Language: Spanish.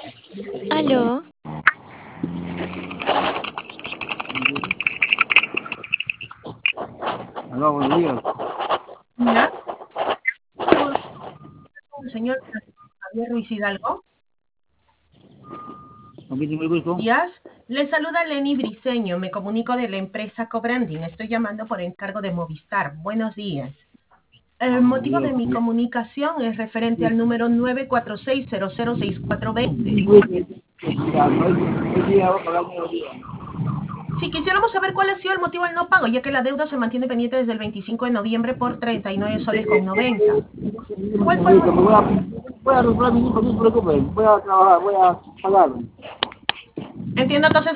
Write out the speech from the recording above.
Aló, Aló, buenos días. Mira, el señor Javier Ruiz Hidalgo. ¿Con quién tengo el gusto? Díaz, le saluda Lenny Briseño. Me comunico de la empresa Cobranding. Estoy llamando por encargo de Movistar. Buenos días. El Buenos motivo días. de mi comunicación es referente al número 946006420. Ya, no hay día, voy a pagar el nuevo día. Si quisiéramos saber cuál ha sido el motivo del no pago, ya que la deuda se mantiene pendiente desde el 25 de noviembre por 39 soles con 90. ¿Cuál fue el Señorita, motivo? voy a recuperar mi hijo, no se preocupe. Voy a trabajar, voy a pagarlo. Entiendo entonces